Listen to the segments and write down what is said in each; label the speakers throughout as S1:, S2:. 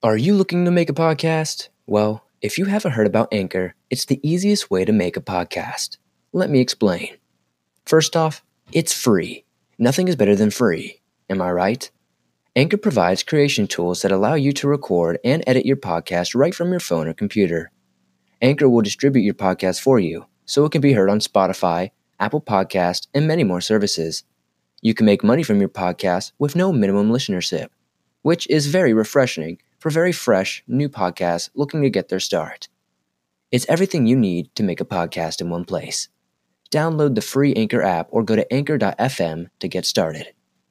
S1: Are you looking to make a podcast? Well, if you haven't heard about Anchor, it's the easiest way to make a podcast. Let me explain. First off, it's free. Nothing is better than free. Am I right? Anchor provides creation tools that allow you to record and edit your podcast right from your phone or computer. Anchor will distribute your podcast for you, so it can be heard on Spotify, Apple Podcast, and many more services. You can make money from your podcast with no minimum listenership, which is very refreshing for very fresh, new podcasts looking to get their start. It's everything you need to make a podcast in one place. Download the free Anchor app or go to anchor.fm to get started.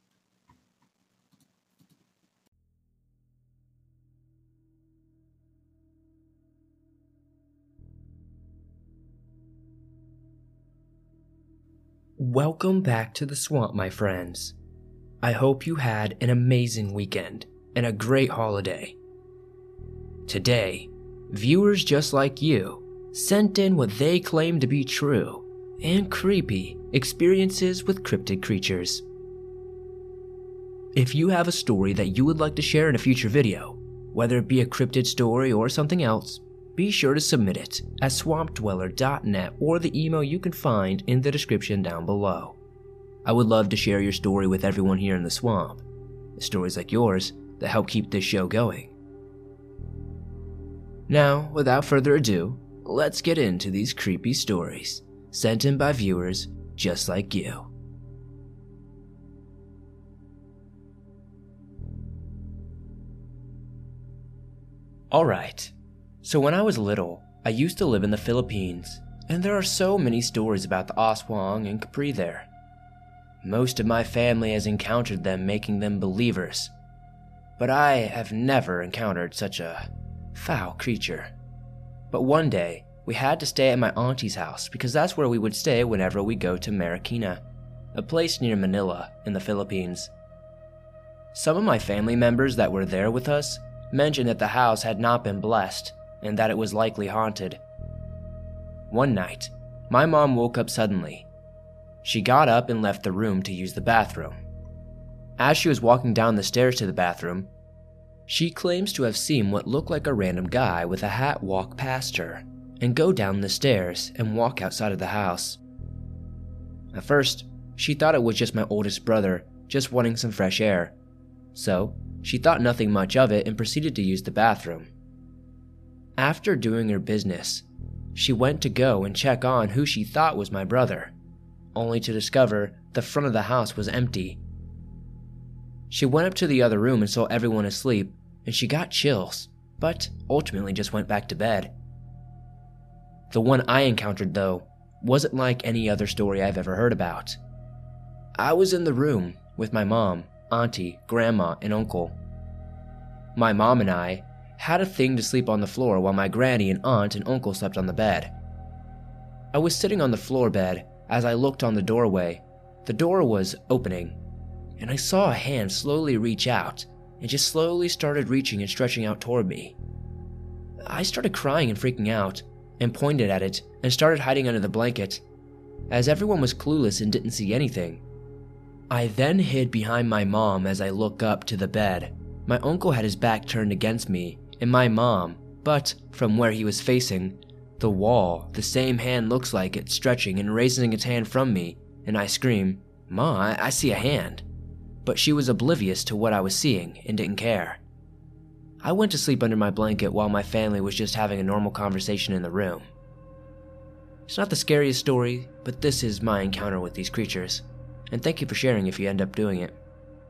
S1: Welcome back to the swamp, my friends. I hope you had an amazing weekend and a great holiday. Today, viewers just like you sent in what they claim to be true and creepy experiences with cryptid creatures. If you have a story that you would like to share in a future video, whether it be a cryptid story or something else, be sure to submit it at swampdweller.net or the email you can find in the description down below. I would love to share your story with everyone here in the swamp. Stories like yours that help keep this show going. Now, without further ado, let's get into these creepy stories sent in by viewers just like you. Alright, so when I was little, I used to live in the Philippines, and there are so many stories about the Aswang and Capri there. Most of my family has encountered them, making them believers, but I have never encountered such a foul creature. But one day, we had to stay at my auntie's house because that's where we would stay whenever we go to Marikina, a place near Manila in the Philippines. Some of my family members that were there with us mentioned that the house had not been blessed and that it was likely haunted. One night, my mom woke up suddenly. She got up and left the room to use the bathroom. As she was walking down the stairs to the bathroom, she claims to have seen what looked like a random guy with a hat walk past her and go down the stairs and walk outside of the house. At first, she thought it was just my oldest brother just wanting some fresh air, so she thought nothing much of it and proceeded to use the bathroom. After doing her business, she went to go and check on who she thought was my brother, only to discover the front of the house was empty. She went up to the other room and saw everyone asleep, and she got chills, but ultimately just went back to bed. The one I encountered, though, wasn't like any other story I've ever heard about. I was in the room with my mom, auntie, grandma, and uncle. My mom and I had a thing to sleep on the floor while my granny and aunt and uncle slept on the bed. I was sitting on the floor bed as I looked on the doorway. The door was opening, and I saw a hand slowly reach out and just slowly started reaching and stretching out toward me. I started crying and freaking out and pointed at it and started hiding under the blanket, as everyone was clueless and didn't see anything. I then hid behind my mom as I looked up to the bed. My uncle had his back turned against me and my mom, but from where he was facing, the wall, the same hand looks like it's stretching and raising its hand from me, and I scream, "Ma, I see a hand." But she was oblivious to what I was seeing and didn't care. I went to sleep under my blanket while my family was just having a normal conversation in the room. It's not the scariest story, but this is my encounter with these creatures, and thank you for sharing if you end up doing it.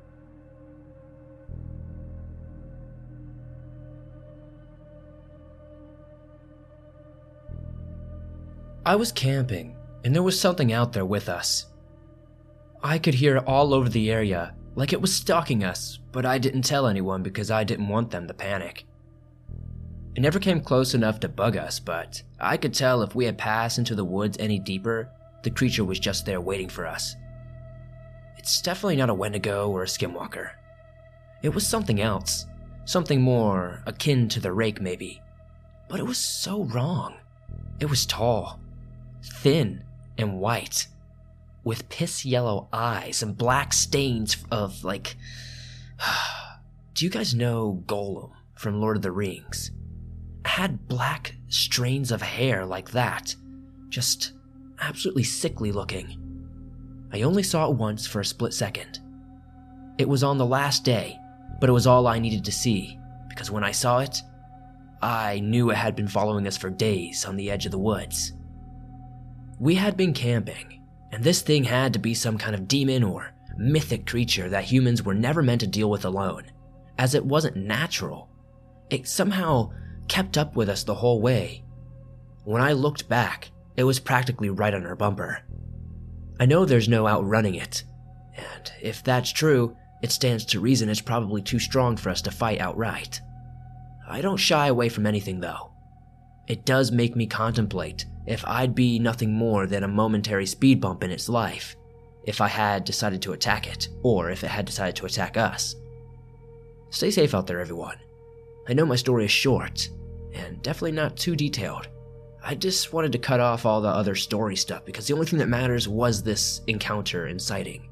S1: I was camping, and there was something out there with us. I could hear it all over the area, like it was stalking us, but I didn't tell anyone because I didn't want them to panic. It never came close enough to bug us, but I could tell if we had passed into the woods any deeper, the creature was just there waiting for us. It's definitely not a Wendigo or a Skinwalker. It was something else, something more akin to the Rake maybe, but it was so wrong. It was tall, thin, and white, with piss yellow eyes and black stains of, like... Do you guys know Golem from Lord of the Rings. It had black strains of hair like that, just absolutely sickly looking. I only saw it once for a split second. It was on the last day, but it was all I needed to see, because when I saw it, I knew it had been following us for days on the edge of the woods. We had been camping, and this thing had to be some kind of demon or mythic creature that humans were never meant to deal with alone, as it wasn't natural. It somehow kept up with us the whole way. When I looked back, it was practically right on our bumper. I know there's no outrunning it, and if that's true, it stands to reason it's probably too strong for us to fight outright. I don't shy away from anything though. It does make me contemplate if I'd be nothing more than a momentary speed bump in its life, if I had decided to attack it, or if it had decided to attack us. Stay safe out there, everyone. I know my story is short, and definitely not too detailed. I just wanted to cut off all the other story stuff because the only thing that matters was this encounter and sighting.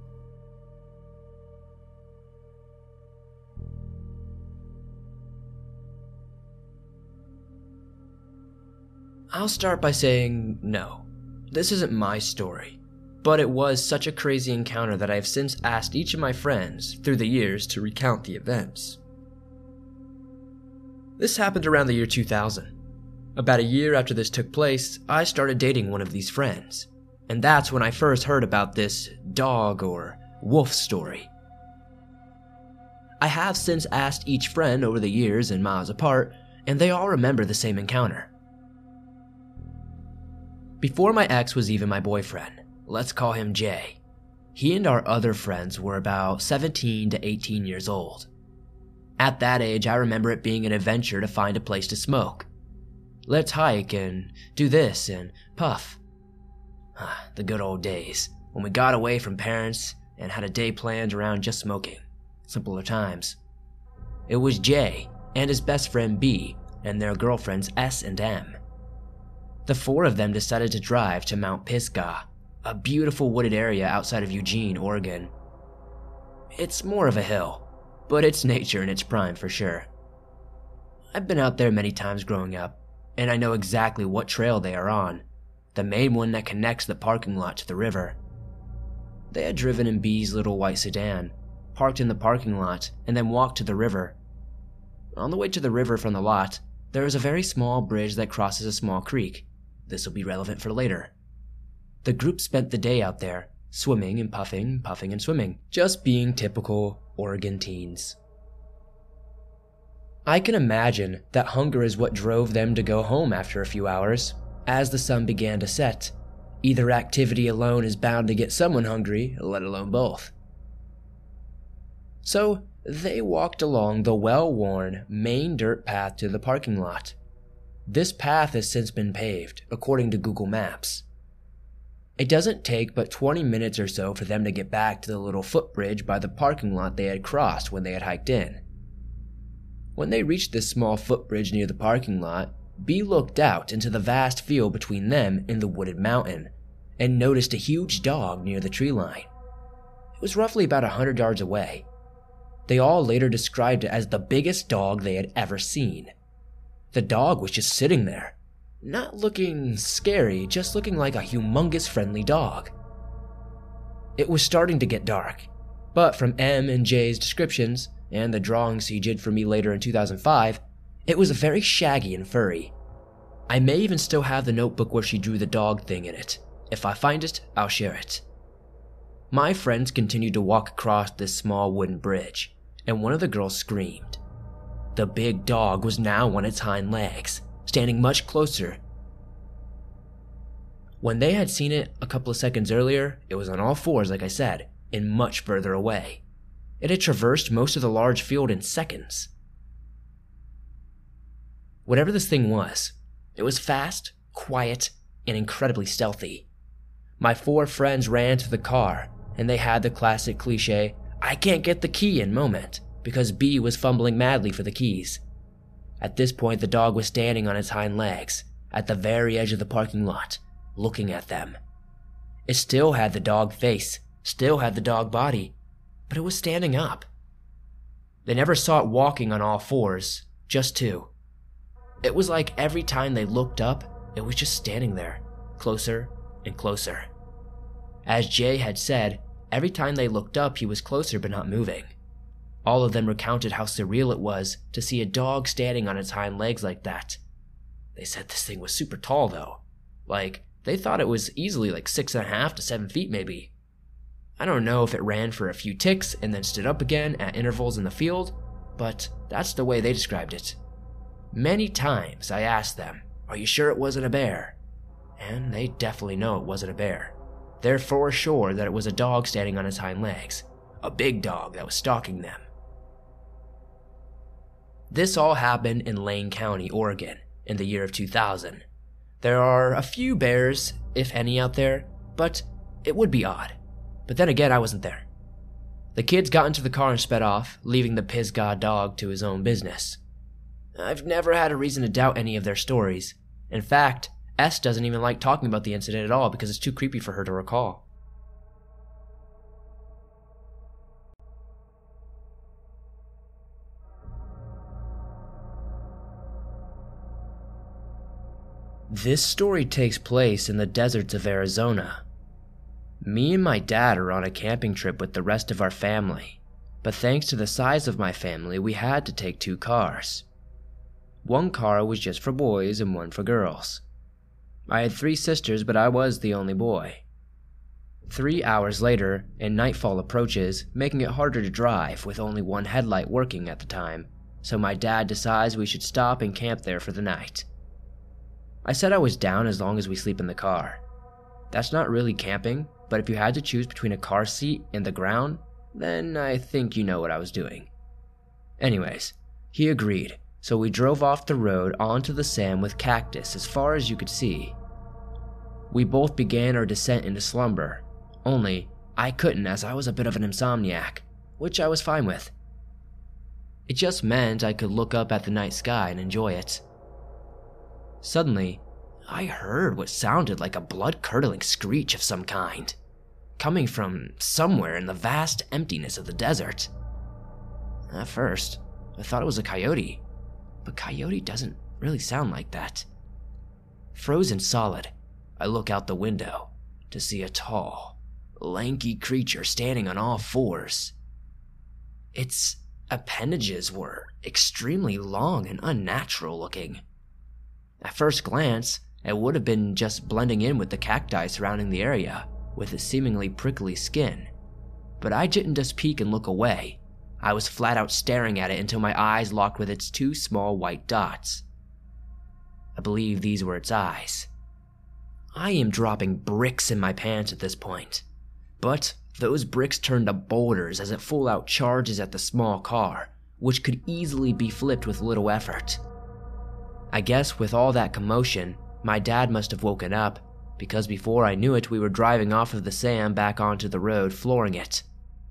S1: I'll start by saying no. This isn't my story, but it was such a crazy encounter that I have since asked each of my friends through the years to recount the events. This happened around the year 2000. About a year after this took place, I started dating one of these friends, and that's when I first heard about this dog or wolf story. I have since asked each friend over the years and miles apart, and they all remember the same encounter. Before my ex was even my boyfriend, let's call him Jay, he and our other friends were about 17 to 18 years old. At that age, I remember it being an adventure to find a place to smoke. Let's hike and do this and puff. The good old days, when we got away from parents and had a day planned around just smoking. Simpler times. It was Jay and his best friend B and their girlfriends S and M. The four of them decided to drive to Mount Pisgah, a beautiful wooded area outside of Eugene, Oregon. It's more of a hill, but it's nature in its prime for sure. I've been out there many times growing up, and I know exactly what trail they are on, the main one that connects the parking lot to the river. They had driven in B's little white sedan, parked in the parking lot, and then walked to the river. On the way to the river from the lot, there is a very small bridge that crosses a small creek. This will be relevant for later. The group spent the day out there, swimming and puffing, puffing and swimming, just being typical Oregon teens. I can imagine that hunger is what drove them to go home after a few hours. As the sun began to set, either activity alone is bound to get someone hungry, let alone both. So they walked along the well-worn main dirt path to the parking lot. This path has since been paved, according to Google Maps. It doesn't take but 20 minutes or so for them to get back to the little footbridge by the parking lot they had crossed when they had hiked in. When they reached this small footbridge near the parking lot, B looked out into the vast field between them and the wooded mountain, and noticed a huge dog near the tree line. It was roughly about 100 yards away. They all later described it as the biggest dog they had ever seen. The dog was just sitting there, not looking scary, just looking like a humongous friendly dog. It was starting to get dark, but from M and J's descriptions, and the drawings he did for me later in 2005, it was very shaggy and furry. I may even still have the notebook where she drew the dog thing in it. If I find it, I'll share it. My friends continued to walk across this small wooden bridge, and one of the girls screamed. The big dog was now on its hind legs, standing much closer. When they had seen it a couple of seconds earlier, it was on all fours, like I said, and much further away. It had traversed most of the large field in seconds. Whatever this thing was, it was fast, quiet, and incredibly stealthy. My four friends ran to the car, and they had the classic cliche, "I can't get the key" in moment, because B was fumbling madly for the keys. At this point, the dog was standing on its hind legs, at the very edge of the parking lot, looking at them. It still had the dog face, still had the dog body, but it was standing up. They never saw it walking on all fours, just two. It was like every time they looked up, it was just standing there, closer and closer. As Jay had said, every time they looked up, he was closer but not moving. All of them recounted how surreal it was to see a dog standing on its hind legs like that. They said this thing was super tall though. Like, they thought it was easily like 6.5 to 7 feet maybe. I don't know if it ran for a few ticks and then stood up again at intervals in the field, but that's the way they described it. Many times I asked them, "Are you sure it wasn't a bear?" And they definitely know it wasn't a bear. They're for sure that it was a dog standing on its hind legs, a big dog that was stalking them. This all happened in Lane County, Oregon, in the year of 2000. There are a few bears, if any, out there, but it would be odd. But then again, I wasn't there. The kids got into the car and sped off, leaving the Pisgah dog to his own business. I've never had a reason to doubt any of their stories. In fact, S doesn't even like talking about the incident at all because it's too creepy for her to recall. This story takes place in the deserts of Arizona. Me and my dad are on a camping trip with the rest of our family, but thanks to the size of my family, we had to take 2 cars. One car was just for boys and one for girls. I had 3 sisters, but I was the only boy. 3 hours later, and nightfall approaches, making it harder to drive with only one headlight working at the time, so my dad decides we should stop and camp there for the night. I said I was down as long as we sleep in the car. That's not really camping, but if you had to choose between a car seat and the ground, then I think you know what I was doing. Anyways, he agreed, so we drove off the road onto the sand with cactus as far as you could see. We both began our descent into slumber, only I couldn't as I was a bit of an insomniac, which I was fine with. It just meant I could look up at the night sky and enjoy it. Suddenly, I heard what sounded like a blood-curdling screech of some kind, coming from somewhere in the vast emptiness of the desert. At first, I thought it was a coyote, but coyote doesn't really sound like that. Frozen solid, I look out the window to see a tall, lanky creature standing on all fours. Its appendages were extremely long and unnatural looking. At first glance, it would have been just blending in with the cacti surrounding the area, with its seemingly prickly skin. But I didn't just peek and look away. I was flat out staring at it until my eyes locked with its 2 small white dots. I believe these were its eyes. I am dropping bricks in my pants at this point, but those bricks turn to boulders as it full out charges at the small car, which could easily be flipped with little effort. I guess with all that commotion, my dad must have woken up, because before I knew it, we were driving off of the sand back onto the road, flooring it.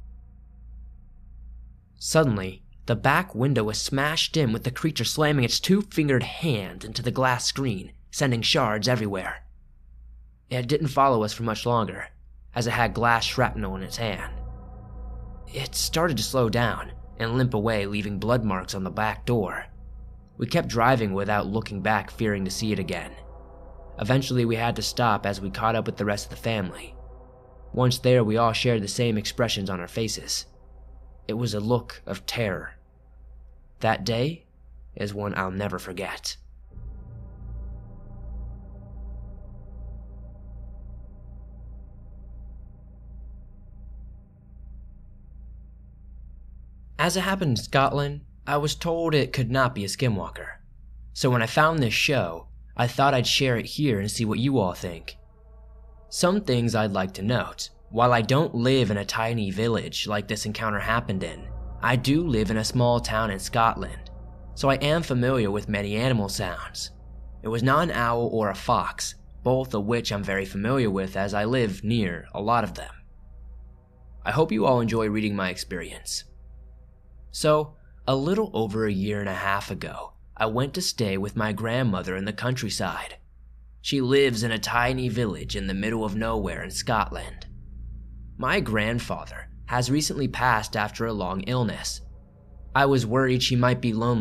S1: Suddenly, the back window was smashed in with the creature slamming its 2-fingered hand into the glass screen, sending shards everywhere. It didn't follow us for much longer, as it had glass shrapnel in its hand. It started to slow down and limp away, leaving blood marks on the back door. We kept driving without looking back, fearing to see it again. Eventually, we had to stop as we caught up with the rest of the family. Once there, we all shared the same expressions on our faces. It was a look of terror. That day is one I'll never forget. As it happened in Scotland, I was told it could not be a skinwalker. So when I found this show, I thought I'd share it here and see what you all think. Some things I'd like to note. While I don't live in a tiny village like this encounter happened in, I do live in a small town in Scotland, so I am familiar with many animal sounds. It was not an owl or a fox, both of which I'm very familiar with as I live near a lot of them. I hope you all enjoy reading my experience. So, a little over 1.5 years ago, I went to stay with my grandmother in the countryside. She lives in a tiny village in the middle of nowhere in Scotland. My grandfather has recently passed after a long illness. I was worried she might be lonely,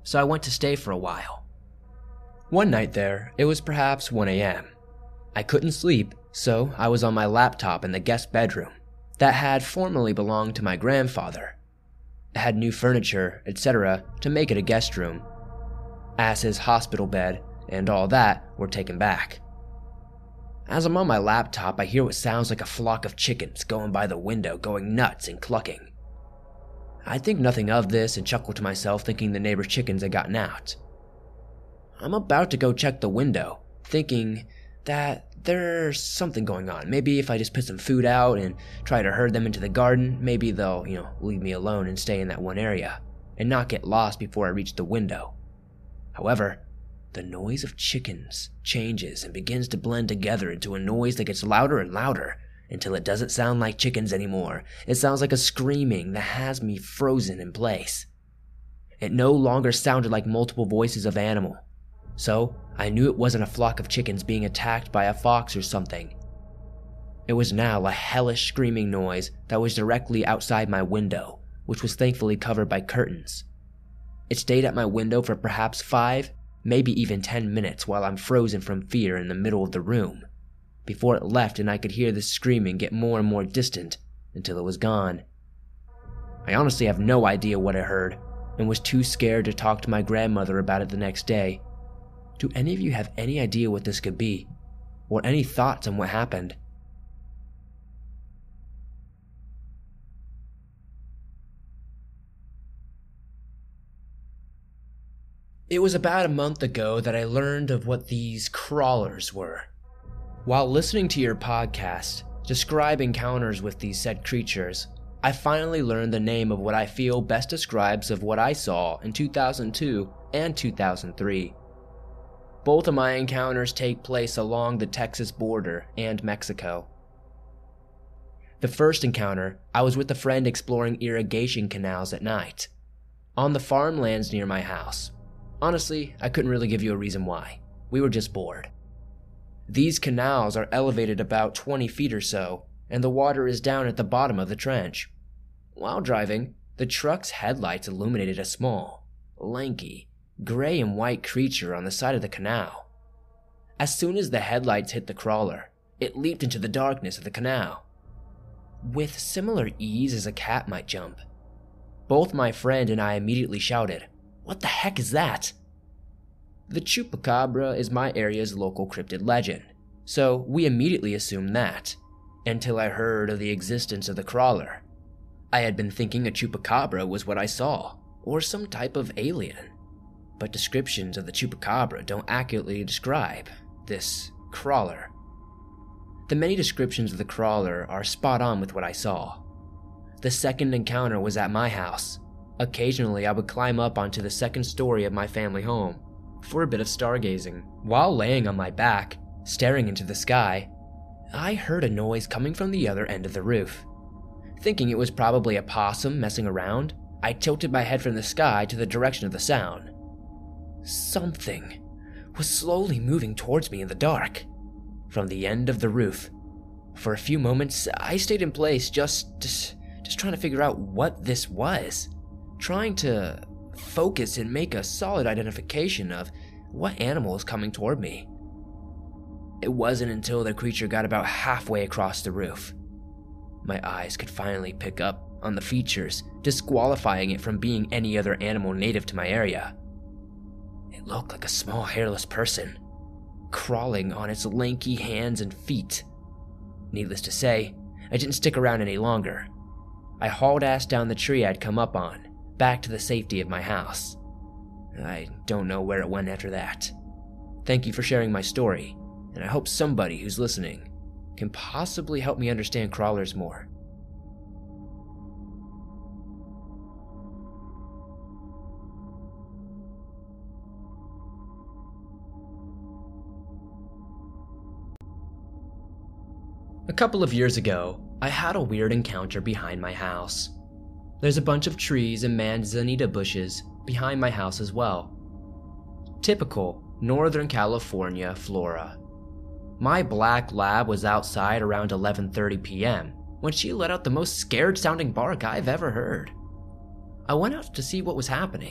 S1: so I went to stay for a while. One night there, it was perhaps 1 a.m. I couldn't sleep, so I was on my laptop in the guest bedroom that had formerly belonged to my grandfather. It had new furniture, etc., to make it a guest room, as his hospital bed and all that were taken back. As I'm on my laptop, I hear what sounds like a flock of chickens going by the window, going nuts and clucking. I think nothing of this and chuckle to myself, thinking the neighbor's chickens had gotten out. I'm about to go check the window, thinking that there's something going on. Maybe if I just put some food out and try to herd them into the garden, maybe they'll, leave me alone and stay in that one area and not get lost before I reach the window. However, the noise of chickens changes and begins to blend together into a noise that gets louder and louder until it doesn't sound like chickens anymore. It sounds like a screaming that has me frozen in place. It no longer sounded like multiple voices of animal, so I knew it wasn't a flock of chickens being attacked by a fox or something. It was now a hellish screaming noise that was directly outside my window, which was thankfully covered by curtains. It stayed at my window for perhaps 5, maybe even 10 minutes while I'm frozen from fear in the middle of the room, before it left and I could hear the screaming get more and more distant until it was gone. I honestly have no idea what I heard and was too scared to talk to my grandmother about it the next day. Do any of you have any idea what this could be, or any thoughts on what happened? It was about a month ago that I learned of what these crawlers were. While listening to your podcast, describe encounters with these said creatures, I finally learned the name of what I feel best describes of what I saw in 2002 and 2003. Both of my encounters take place along the Texas border and Mexico. The first encounter, I was with a friend exploring irrigation canals at night, on the farmlands near my house. Honestly, I couldn't really give you a reason why. We were just bored. These canals are elevated about 20 feet or so, and the water is down at the bottom of the trench. While driving, the truck's headlights illuminated a small, lanky, gray and white creature on the side of the canal. As soon as the headlights hit the crawler, it leaped into the darkness of the canal, with similar ease as a cat might jump. Both my friend and I immediately shouted, "What the heck is that?" The chupacabra is my area's local cryptid legend, so we immediately assumed that, until I heard of the existence of the crawler. I had been thinking a chupacabra was what I saw, or some type of alien, but descriptions of the chupacabra don't accurately describe this crawler. The many descriptions of the crawler are spot on with what I saw. The second encounter was at my house. Occasionally, I would climb up onto the second story of my family home for a bit of stargazing. While laying on my back, staring into the sky, I heard a noise coming from the other end of the roof. Thinking it was probably a possum messing around, I tilted my head from the sky to the direction of the sound. Something was slowly moving towards me in the dark, from the end of the roof. For a few moments, I stayed in place just trying to figure out what this was, trying to focus and make a solid identification of what animal was coming toward me. It wasn't until the creature got about halfway across the roof. My eyes could finally pick up on the features, disqualifying it from being any other animal native to my area. It looked like a small hairless person, crawling on its lanky hands and feet. Needless to say, I didn't stick around any longer. I hauled ass down the tree I'd come up on, back to the safety of my house. I don't know where it went after that. Thank you for sharing my story, and I hope somebody who's listening can possibly help me understand crawlers more. A couple of years ago, I had a weird encounter behind my house. There's a bunch of trees and manzanita bushes behind my house as well. Typical Northern California flora. My black lab was outside around 11:30 p.m. when she let out the most scared sounding bark I've ever heard. I went out to see what was happening,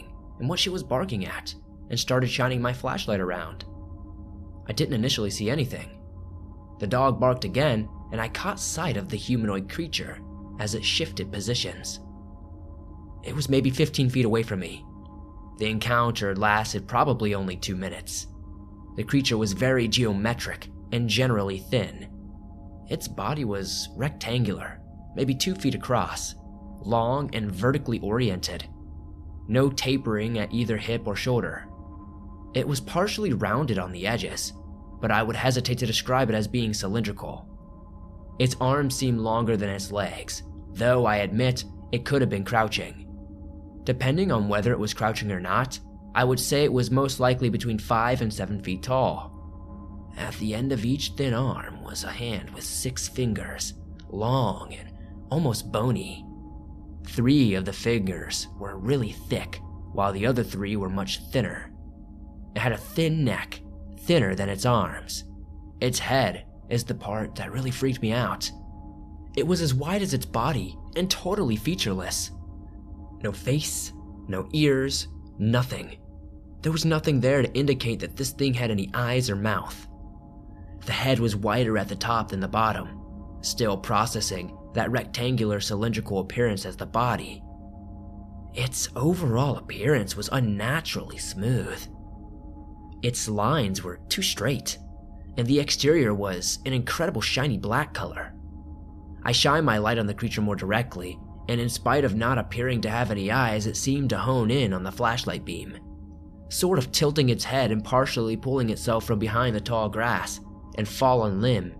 S1: and what she was barking at, and started shining my flashlight around. I didn't initially see anything. The dog barked again, and I caught sight of the humanoid creature as it shifted positions. It was maybe 15 feet away from me. The encounter lasted probably only 2 minutes. The creature was very geometric and generally thin. Its body was rectangular, maybe 2 feet across, long and vertically oriented. No tapering at either hip or shoulder. It was partially rounded on the edges, but I would hesitate to describe it as being cylindrical. Its arms seemed longer than its legs, though I admit it could have been crouching. Depending on whether it was crouching or not, I would say it was most likely between 5 and 7 feet tall. At the end of each thin arm was a hand with 6 fingers, long and almost bony. 3 of the fingers were really thick, while the other 3 were much thinner. It had a thin neck, thinner than its arms. Its head is the part that really freaked me out. It was as wide as its body and totally featureless. No face, no ears, nothing. There was nothing there to indicate that this thing had any eyes or mouth. The head was wider at the top than the bottom, still processing that rectangular cylindrical appearance as the body. Its overall appearance was unnaturally smooth. Its lines were too straight, and the exterior was an incredible shiny black color. I shined my light on the creature more directly, and in spite of not appearing to have any eyes, it seemed to hone in on the flashlight beam, sort of tilting its head and partially pulling itself from behind the tall grass and fallen limb.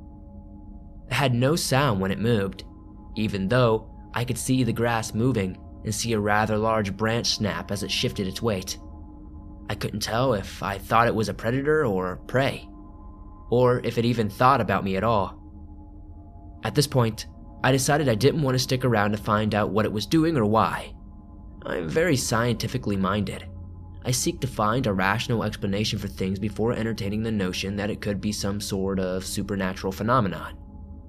S1: It had no sound when it moved, even though I could see the grass moving and see a rather large branch snap as it shifted its weight. I couldn't tell if I thought it was a predator or prey, or if it even thought about me at all. At this point, I decided I didn't want to stick around to find out what it was doing or why. I'm very scientifically minded. I seek to find a rational explanation for things before entertaining the notion that it could be some sort of supernatural phenomenon.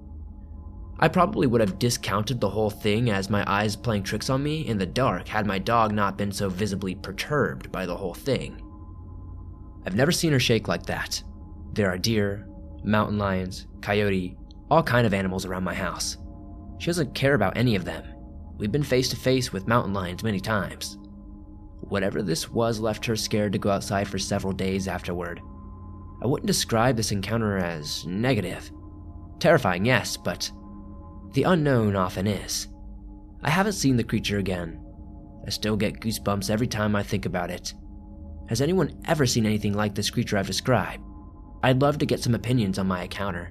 S1: I probably would have discounted the whole thing as my eyes playing tricks on me in the dark had my dog not been so visibly perturbed by the whole thing. I've never seen her shake like that. There are deer, mountain lions, coyote, all kind of animals around my house. She doesn't care about any of them. We've been face to face with mountain lions many times. Whatever this was left her scared to go outside for several days afterward. I wouldn't describe this encounter as negative. Terrifying, yes, but the unknown often is. I haven't seen the creature again. I still get goosebumps every time I think about it. Has anyone ever seen anything like this creature I've described? I'd love to get some opinions on my encounter.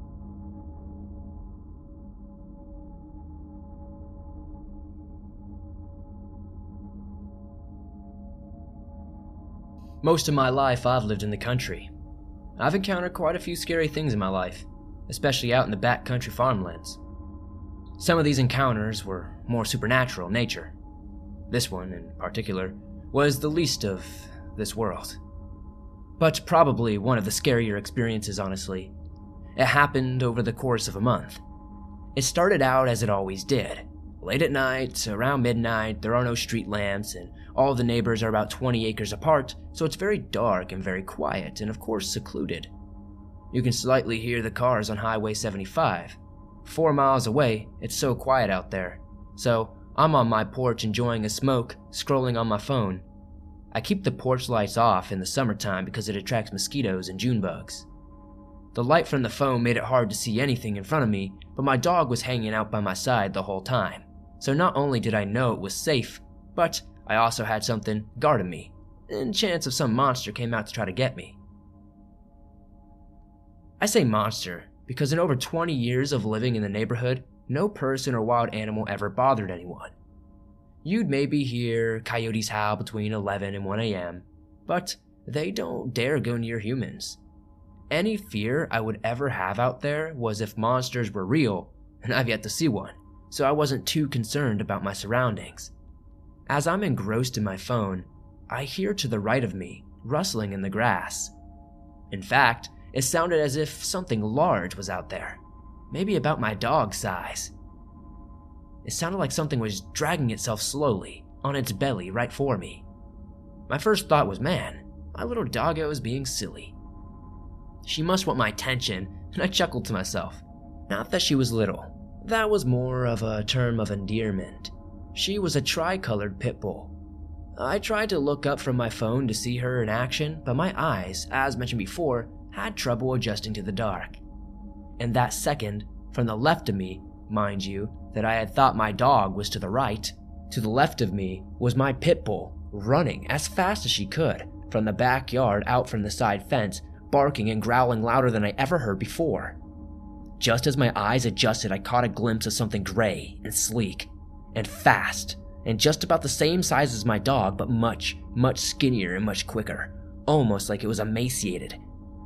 S1: Most of my life I've lived in the country. I've encountered quite a few scary things in my life, especially out in the backcountry farmlands. Some of these encounters were more supernatural in nature. This one, in particular, was the least of this world. But probably one of the scarier experiences, honestly. It happened over the course of a month. It started out as it always did. Late at night, around midnight, there are no street lamps, and all the neighbors are about 20 acres apart, so it's very dark and very quiet, and of course secluded. You can slightly hear the cars on Highway 75. 4 miles away, it's so quiet out there. So I'm on my porch enjoying a smoke, scrolling on my phone. I keep the porch lights off in the summertime because it attracts mosquitoes and June bugs. The light from the phone made it hard to see anything in front of me, but my dog was hanging out by my side the whole time. So not only did I know it was safe, but I also had something guarding me, in chance of some monster came out to try to get me. I say monster because in over 20 years of living in the neighborhood, no person or wild animal ever bothered anyone. You'd maybe hear coyotes howl between 11 and 1 a.m., but they don't dare go near humans. Any fear I would ever have out there was if monsters were real, and I've yet to see one, so I wasn't too concerned about my surroundings. As I'm engrossed in my phone, I hear to the right of me rustling in the grass. In fact, it sounded as if something large was out there, maybe about my dog's size. It sounded like something was dragging itself slowly on its belly right for me. My first thought was, man, my little doggo is being silly. She must want my attention, and I chuckled to myself. Not that she was little. That was more of a term of endearment. She was a tri-colored pit bull. I tried to look up from my phone to see her in action, but my eyes, as mentioned before, had trouble adjusting to the dark. And that second, from the left of me, mind you, that I had thought my dog was to the right, to the left of me was my pit bull, running as fast as she could from the backyard out from the side fence, barking and growling louder than I ever heard before. Just as my eyes adjusted, I caught a glimpse of something gray and sleek and fast and just about the same size as my dog, but much, much skinnier and much quicker, almost like it was emaciated.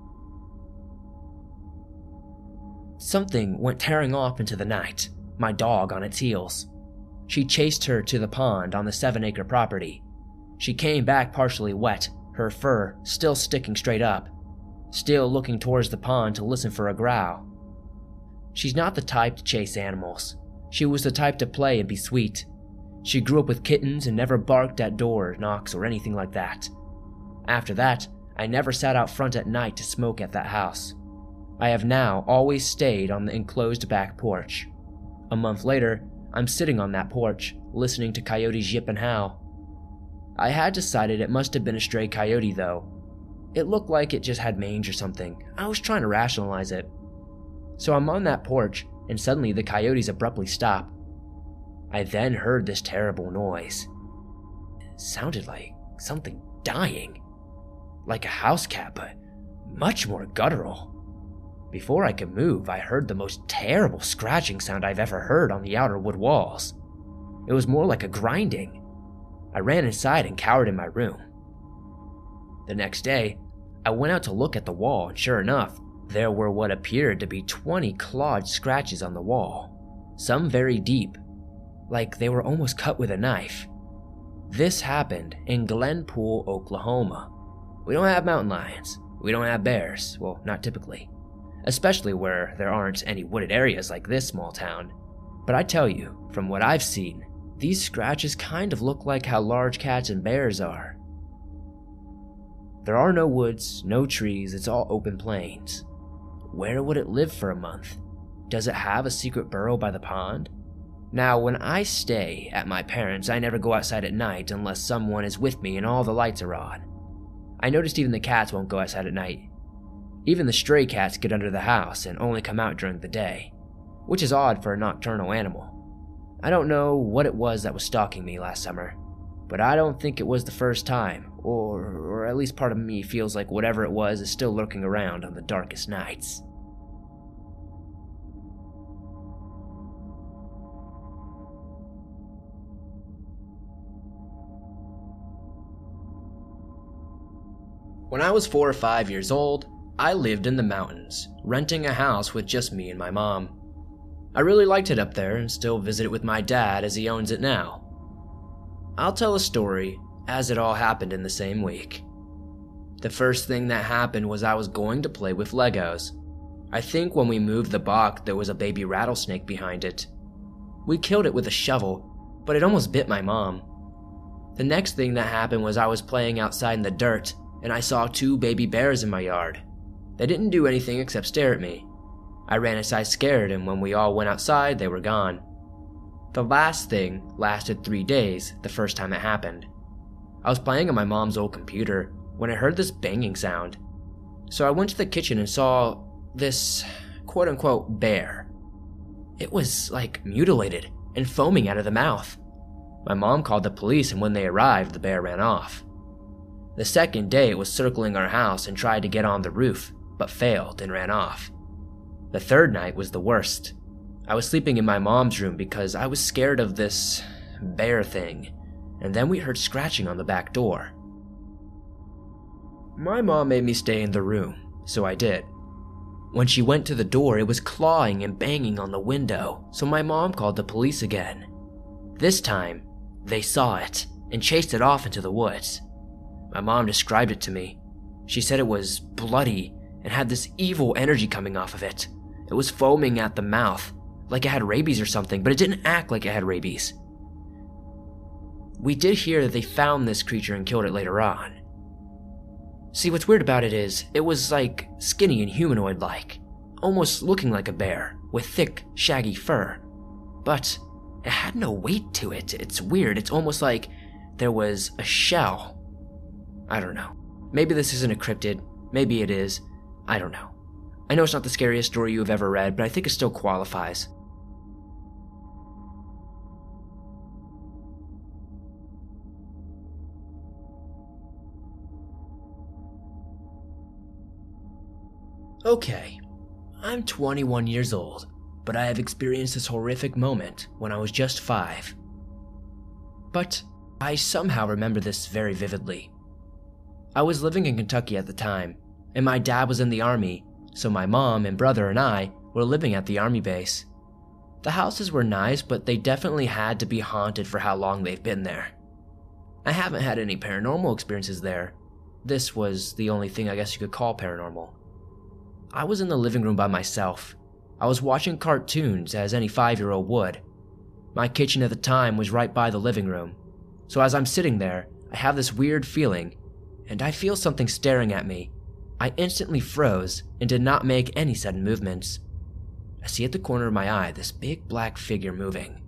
S1: Something went tearing off into the night, my dog on its heels. She chased her to the pond on the 7-acre property. She came back partially wet, her fur still sticking straight up, still looking towards the pond to listen for a growl. She's not the type to chase animals. She was the type to play and be sweet. She grew up with kittens and never barked at door knocks or anything like that. After that, I never sat out front at night to smoke at that house. I have now always stayed on the enclosed back porch. A month later, I'm sitting on that porch, listening to coyotes yip and howl. I had decided it must have been a stray coyote though. It looked like it just had mange or something. I was trying to rationalize it. So I'm on that porch, and suddenly the coyotes abruptly stop. I then heard this terrible noise. It sounded like something dying. Like a house cat, but much more guttural. Before I could move, I heard the most terrible scratching sound I've ever heard on the outer wood walls. It was more like a grinding. I ran inside and cowered in my room. The next day, I went out to look at the wall, and sure enough, there were what appeared to be 20 clawed scratches on the wall, some very deep, like they were almost cut with a knife. This happened in Glenpool, Oklahoma. We don't have mountain lions. We don't have bears. Well, not typically. Especially where there aren't any wooded areas like this small town. But I tell you, from what I've seen, these scratches kind of look like how large cats and bears are. There are no woods, no trees, it's all open plains. Where would it live for a month? Does it have a secret burrow by the pond? Now, when I stay at my parents', I never go outside at night unless someone is with me and all the lights are on. I noticed even the cats won't go outside at night. Even the stray cats get under the house and only come out during the day, which is odd for a nocturnal animal. I don't know what it was that was stalking me last summer, but I don't think it was the first time, or at least part of me feels like whatever it was is still lurking around on the darkest nights. When I was 4 or 5 years old, I lived in the mountains, renting a house with just me and my mom. I really liked it up there and still visit it with my dad as he owns it now. I'll tell a story as it all happened in the same week. The first thing that happened was I was going to play with Legos. I think when we moved the box there was a baby rattlesnake behind it. We killed it with a shovel, but it almost bit my mom. The next thing that happened was I was playing outside in the dirt and I saw 2 baby bears in my yard. They didn't do anything except stare at me. I ran inside scared, and when we all went outside, they were gone. The last thing lasted 3 days the first time it happened. I was playing on my mom's old computer when I heard this banging sound. So I went to the kitchen and saw this quote-unquote bear. It was like mutilated and foaming out of the mouth. My mom called the police, and when they arrived, the bear ran off. The second day it was circling our house and tried to get on the roof, but failed and ran off. The third night was the worst. I was sleeping in my mom's room because I was scared of this bear thing, and then we heard scratching on the back door. My mom made me stay in the room, so I did. When she went to the door, it was clawing and banging on the window, so my mom called the police again. This time, they saw it and chased it off into the woods. My mom described it to me. She said it was bloody and had this evil energy coming off of it. It was foaming at the mouth, like it had rabies or something, but it didn't act like it had rabies. we did hear that they found this creature and killed it later on. See, what's weird about it is, it was like skinny and humanoid-like, almost looking like a bear, with thick, shaggy fur. But it had no weight to it. It's weird. It's almost like there was a shell. I don't know. Maybe this isn't a cryptid. Maybe it is. I don't know. I know it's not the scariest story you have ever read, but I think it still qualifies. Okay, I'm 21 years old, but I have experienced this horrific moment when I was just 5. But I somehow remember this very vividly. I was living in Kentucky at the time, and my dad was in the army, so my mom and brother and I were living at the army base. The houses were nice, but they definitely had to be haunted for how long they've been there. I haven't had any paranormal experiences there. This was the only thing I guess you could call paranormal. I was in the living room by myself. I was watching cartoons, as any 5-year-old would. My kitchen at the time was right by the living room, so as I'm sitting there, I have this weird feeling, and I feel something staring at me. I instantly froze and did not make any sudden movements. I see at the corner of my eye this big black figure moving.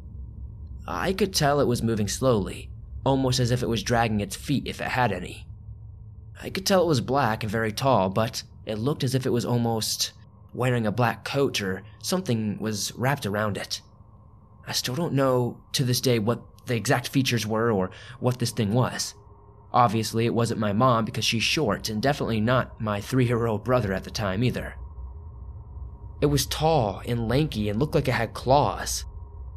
S1: I could tell it was moving slowly, almost as if it was dragging its feet if it had any. I could tell it was black and very tall, but it looked as if it was almost wearing a black coat or something was wrapped around it. I still don't know to this day what the exact features were or what this thing was. Obviously, it wasn't my mom because she's short, and definitely not my 3-year-old brother at the time either. It was tall and lanky and looked like it had claws.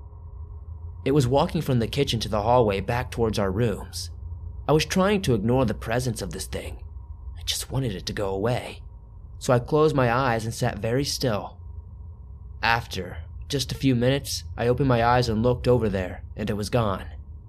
S1: It was walking from the kitchen to the hallway back towards our rooms. I was trying to ignore the presence of this thing. I just wanted it to go away. So I closed my eyes and sat very still. After just a few minutes, I opened my eyes and looked over there, and it was gone.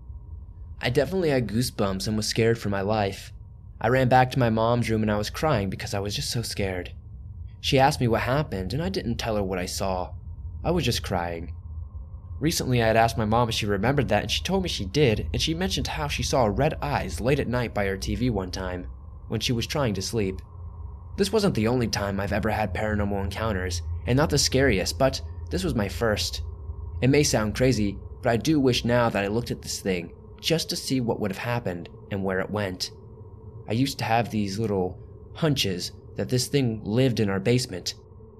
S1: I definitely had goosebumps and was scared for my life. I ran back to my mom's room and I was crying because I was just so scared. She asked me what happened, and I didn't tell her what I saw. I was just crying. Recently, I had asked my mom if she remembered that, and she told me she did, and she mentioned how she saw red eyes late at night by her TV one time, when she was trying to sleep. This wasn't the only time I've ever had paranormal encounters, and not the scariest, but this was my first. It may sound crazy, but I do wish now that I looked at this thing, just to see what would have happened and where it went. I used to have these little hunches that this thing lived in our basement.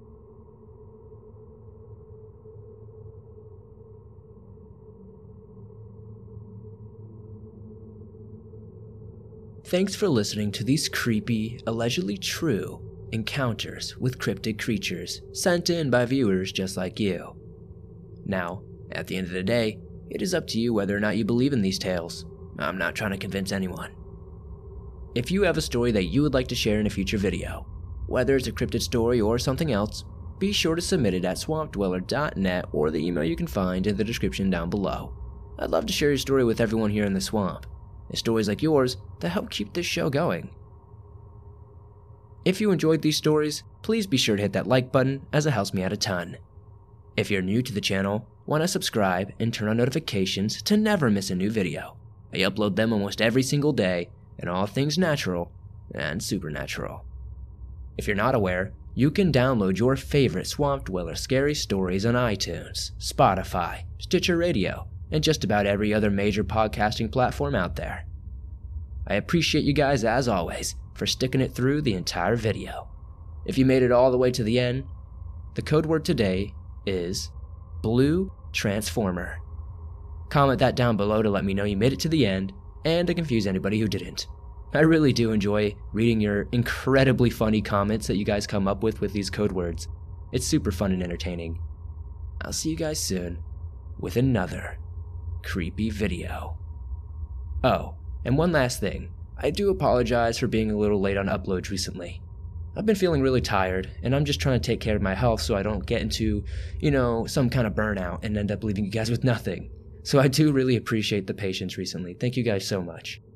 S1: Thanks for listening to these creepy, allegedly true encounters with cryptid creatures sent in by viewers just like you. Now, at the end of the day, it is up to you whether or not you believe in these tales. I'm not trying to convince anyone. If you have a story that you would like to share in a future video, whether it's a cryptid story or something else, be sure to submit it at swampdweller.net or the email you can find in the description down below. I'd love to share your story with everyone here in the swamp. It's stories like yours that help keep this show going. If you enjoyed these stories, please be sure to hit that like button as it helps me out a ton. If you're new to the channel, want to subscribe and turn on notifications to never miss a new video. I upload them almost every single day, and all things natural and supernatural. If you're not aware, you can download your favorite Swamp Dweller scary stories on iTunes, Spotify, Stitcher Radio, and just about every other major podcasting platform out there. I appreciate you guys, as always, for sticking it through the entire video. If you made it all the way to the end, the code word today is Blue Transformer. Comment that down below to let me know you made it to the end, and to confuse anybody who didn't. I really do enjoy reading your incredibly funny comments that you guys come up with these code words. It's super fun and entertaining. I'll see you guys soon with another creepy video. Oh, and one last thing. I do apologize for being a little late on uploads recently. I've been feeling really tired, and I'm just trying to take care of my health so I don't get into, some kind of burnout and end up leaving you guys with nothing. So I do really appreciate the patience recently. Thank you guys so much.